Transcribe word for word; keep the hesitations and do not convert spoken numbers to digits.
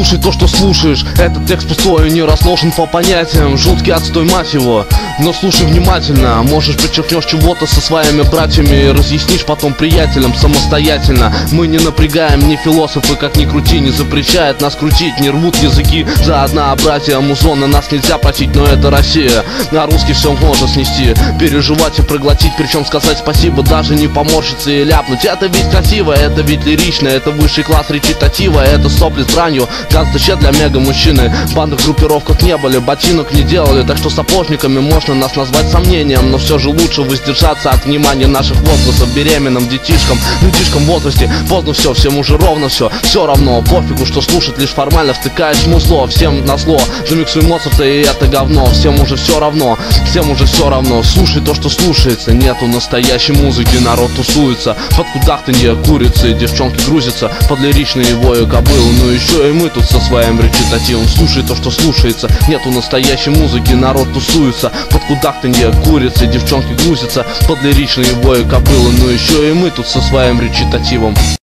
слушай то, что слушаешь. Этот текст пустой и не разложен по понятиям. Жуткий отстой, мать его. Но слушай внимательно. Можешь подчеркнешь чего-то со своими братьями и разъяснишь потом приятелям самостоятельно. Мы не напрягаем, не философы, как ни крути. Не запрещает нас крутить, не рвут языки за однообразие музона. Нас нельзя просить, но это Россия. На русский все можно снести, переживать и проглотить. Причем сказать спасибо, даже не поморщиться и ляпнуть. Это ведь красиво, это ведь лирично. Это высший класс речитатива, это сопли с бранью. Газ ще для мега мужчины. В бандах, группировках не были, ботинок не делали. Так что сапожниками можно нас назвать сомнением. Но все же лучше воздержаться от внимания наших возгласов беременным детишкам, людишкам в возрасте. Поздно все, всем уже ровно все. Все равно, пофигу, что слушать, лишь формально втыкаешь музло. Всем назло, замиксуй Моцарта и это говно. Всем уже все равно, всем уже все равно. Слушай то, что слушается. Нету настоящей музыки, народ тусуется под кудахтанье курицы, девчонки грузятся под лиричные вои кобылы. Ну еще и мы тут со своим речитативом. Слушай то, что слушается. Нету настоящей музыки, народ тусуется под кудахтанье курицы, девчонки грузятся под лиричные вои кобылы. Ну еще и мы тут со своим речитативом.